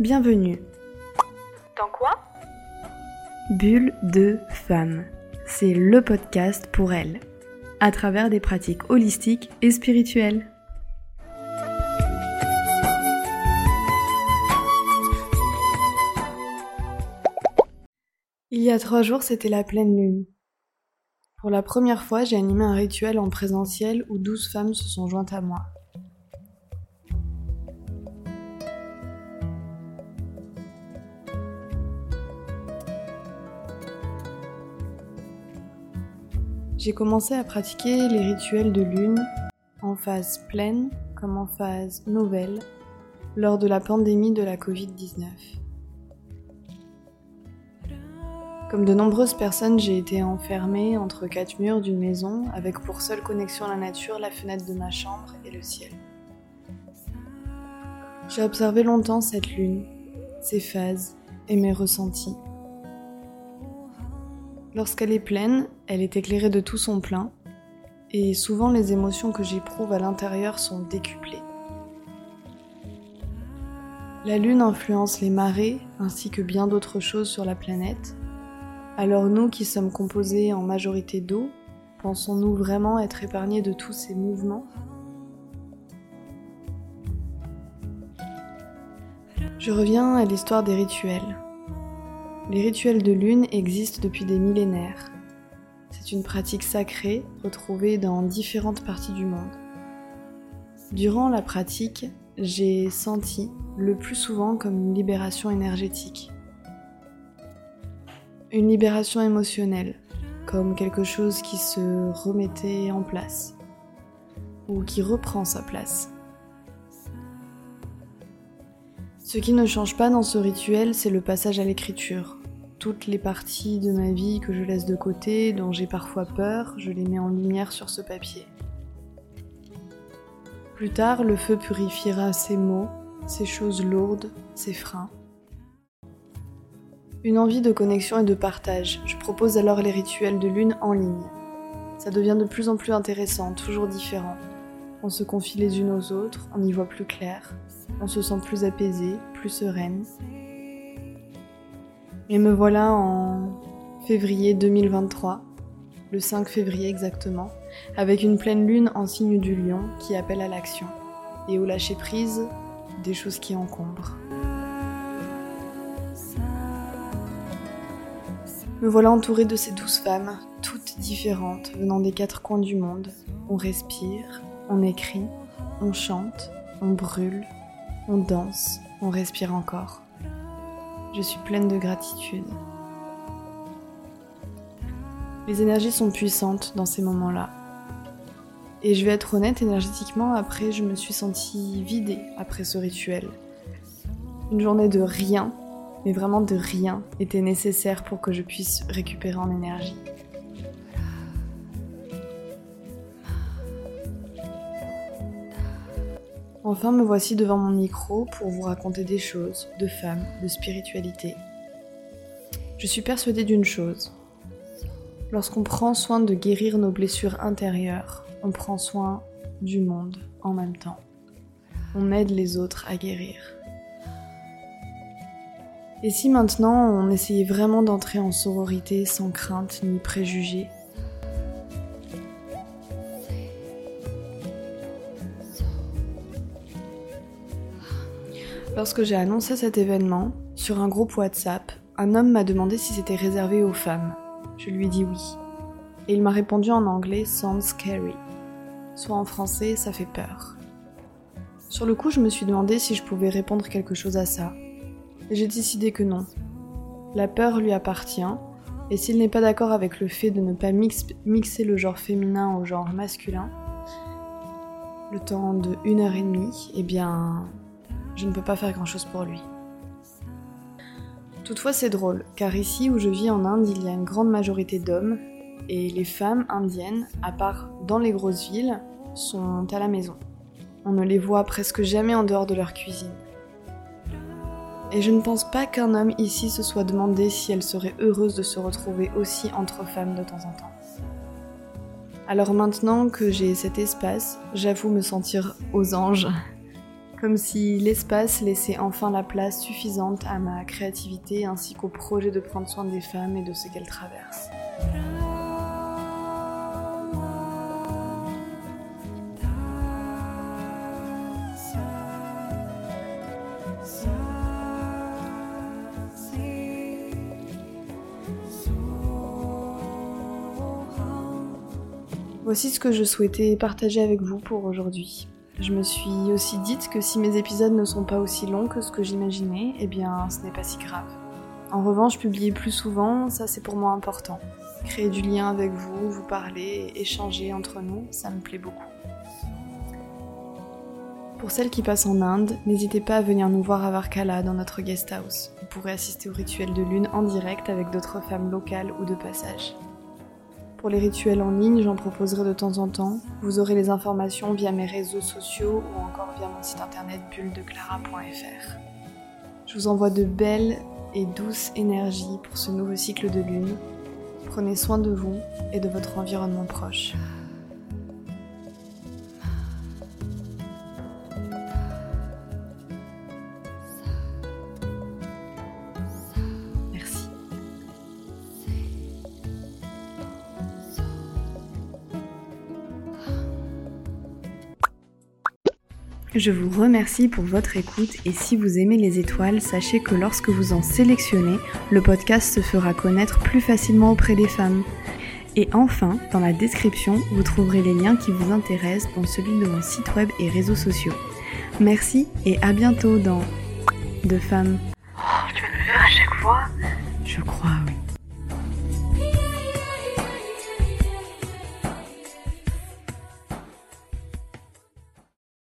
Bienvenue. Dans quoi ? Bulle de femme. C'est le podcast pour elles, à travers des pratiques holistiques et spirituelles. Il y a 3 jours, c'était la pleine lune. Pour la première fois, j'ai animé un rituel en présentiel où 12 femmes se sont jointes à moi. J'ai commencé à pratiquer les rituels de lune en phase pleine comme en phase nouvelle lors de la pandémie de la Covid-19. Comme de nombreuses personnes, j'ai été enfermée entre 4 murs d'une maison avec pour seule connexion à la nature la fenêtre de ma chambre et le ciel. J'ai observé longtemps cette lune, ses phases et mes ressentis. Lorsqu'elle est pleine, elle est éclairée de tout son plein, et souvent les émotions que j'éprouve à l'intérieur sont décuplées. La lune influence les marées ainsi que bien d'autres choses sur la planète. Alors nous qui sommes composés en majorité d'eau, pensons-nous vraiment être épargnés de tous ces mouvements ? Je reviens à l'histoire des rituels. Les rituels de lune existent depuis des millénaires. C'est une pratique sacrée retrouvée dans différentes parties du monde. Durant la pratique, j'ai senti le plus souvent comme une libération énergétique. Une libération émotionnelle, comme quelque chose qui se remettait en place, ou qui reprend sa place. Ce qui ne change pas dans ce rituel, c'est le passage à l'écriture. Toutes les parties de ma vie que je laisse de côté, dont j'ai parfois peur, je les mets en lumière sur ce papier. Plus tard, le feu purifiera ces mots, ces choses lourdes, ces freins. Une envie de connexion et de partage. Je propose alors les rituels de lune en ligne. Ça devient de plus en plus intéressant, toujours différent. On se confie les unes aux autres, on y voit plus clair. On se sent plus apaisée, plus sereine. Et me voilà en février 2023, le 5 février exactement, avec une pleine lune en signe du lion qui appelle à l'action et au lâcher prise des choses qui encombrent. Me voilà entourée de ces 12 femmes, toutes différentes, venant des 4 coins du monde. On respire, on écrit, on chante, on brûle, on danse, on respire encore. Je suis pleine de gratitude. Les énergies sont puissantes dans ces moments-là. Et je vais être honnête, énergétiquement, après, je me suis sentie vidée après ce rituel. Une journée de rien, mais vraiment de rien, était nécessaire pour que je puisse récupérer en énergie. Enfin, me voici devant mon micro pour vous raconter des choses, de femmes, de spiritualité. Je suis persuadée d'une chose. Lorsqu'on prend soin de guérir nos blessures intérieures, on prend soin du monde en même temps. On aide les autres à guérir. Et si maintenant on essayait vraiment d'entrer en sororité sans crainte ni préjugés ? Lorsque j'ai annoncé cet événement, sur un groupe WhatsApp, un homme m'a demandé si c'était réservé aux femmes. Je lui ai dit oui. Et il m'a répondu en anglais « sounds scary », soit en français « ça fait peur ». Sur le coup, je me suis demandé si je pouvais répondre quelque chose à ça. Et j'ai décidé que non. La peur lui appartient, et s'il n'est pas d'accord avec le fait de ne pas mixer le genre féminin au genre masculin, le temps de 1h30, eh bien, je ne peux pas faire grand-chose pour lui. Toutefois, c'est drôle, car ici où je vis en Inde, il y a une grande majorité d'hommes, et les femmes indiennes, à part dans les grosses villes, sont à la maison. On ne les voit presque jamais en dehors de leur cuisine. Et je ne pense pas qu'un homme ici se soit demandé si elle serait heureuse de se retrouver aussi entre femmes de temps en temps. Alors maintenant que j'ai cet espace, j'avoue me sentir aux anges, Comme si l'espace laissait enfin la place suffisante à ma créativité ainsi qu'au projet de prendre soin des femmes et de ce qu'elles traversent. Voici ce que je souhaitais partager avec vous pour aujourd'hui. Je me suis aussi dite que si mes épisodes ne sont pas aussi longs que ce que j'imaginais, eh bien ce n'est pas si grave. En revanche, publier plus souvent, ça c'est pour moi important. Créer du lien avec vous, vous parler, échanger entre nous, ça me plaît beaucoup. Pour celles qui passent en Inde, n'hésitez pas à venir nous voir à Varkala dans notre guest house. Vous pourrez assister au rituel de lune en direct avec d'autres femmes locales ou de passage. Pour les rituels en ligne, j'en proposerai de temps en temps. Vous aurez les informations via mes réseaux sociaux ou encore via mon site internet bulledeclara.fr. Je vous envoie de belles et douces énergies pour ce nouveau cycle de lune. Prenez soin de vous et de votre environnement proche. Merci. Je vous remercie pour votre écoute et si vous aimez les étoiles, sachez que lorsque vous en sélectionnez, le podcast se fera connaître plus facilement auprès des femmes. Et enfin, dans la description, vous trouverez les liens qui vous intéressent, dont celui de mon site web et réseaux sociaux. Merci et à bientôt dans De Femmes. Oh, tu vas me le faire à chaque fois. Je crois.